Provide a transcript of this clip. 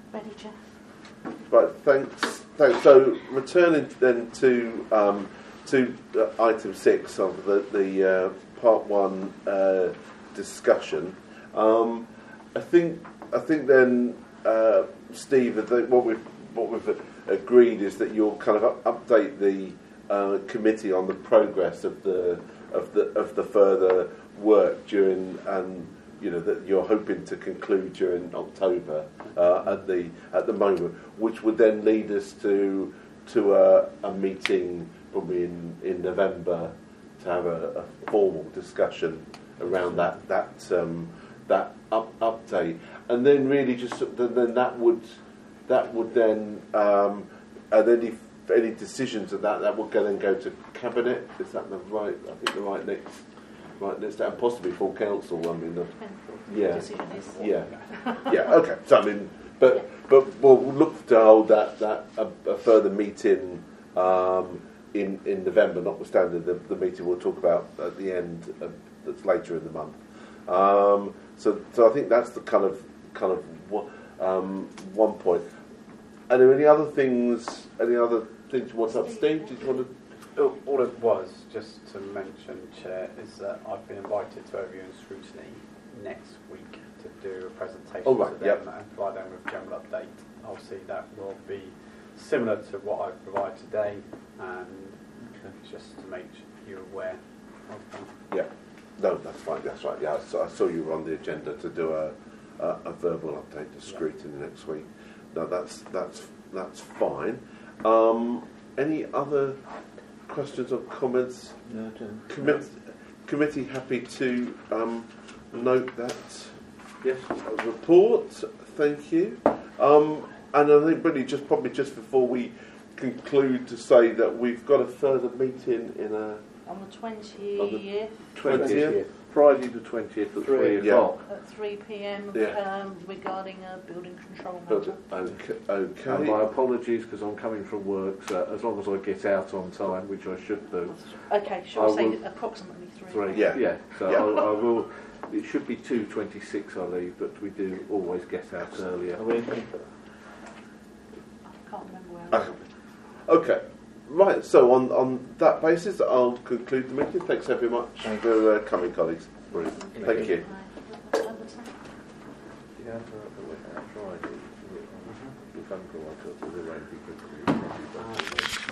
Ready, Jeff? Right, thanks. So returning then to item 6 of the part 1 discussion. I think then, Steve, what we've agreed is that you'll kind of update the committee on the progress of the further work during that you're hoping to conclude during October at the moment, which would then lead us to a meeting probably in November to have a formal discussion around that update, and then really just then that would then and any decisions of that would then go to cabinet. Is that the right? I think the right next. Right, and possibly full council. I mean, yeah. Okay. So I mean, but we'll look to hold a further meeting in November, notwithstanding the meeting we'll talk about at the end that's later in the month. So I think that's the kind of one point. Are there any other things? Any other things you want to say, Steve? Did you want to? All it was, just to mention, Chair, is that I've been invited to Overview and Scrutiny next week to do a presentation to them and provide them with a general update. Obviously, that will be similar to what I've provided today, and just to make you aware of them. Yeah, no, that's fine. That's right. Yeah, I saw you were on the agenda to do a verbal update to Scrutiny next week. No, that's fine. Any other questions or comments? No, committee happy to note that yes report. Thank you. And I think really just before we conclude to say that we've got a further meeting on the 20th. 20th. Friday the 20th at 3 o'clock. At 3 p.m. Regarding a building control matter. Okay. And my apologies because I'm coming from work, so as long as I get out on time, which I should do. Okay, shall I say approximately 3? Yeah. So I will. It should be 2:26 I leave, but we do always get out earlier. I can't remember where. Okay. Right, so on that basis, I'll conclude the meeting. Thanks very much for coming, colleagues. Brilliant. Thank you. Friday.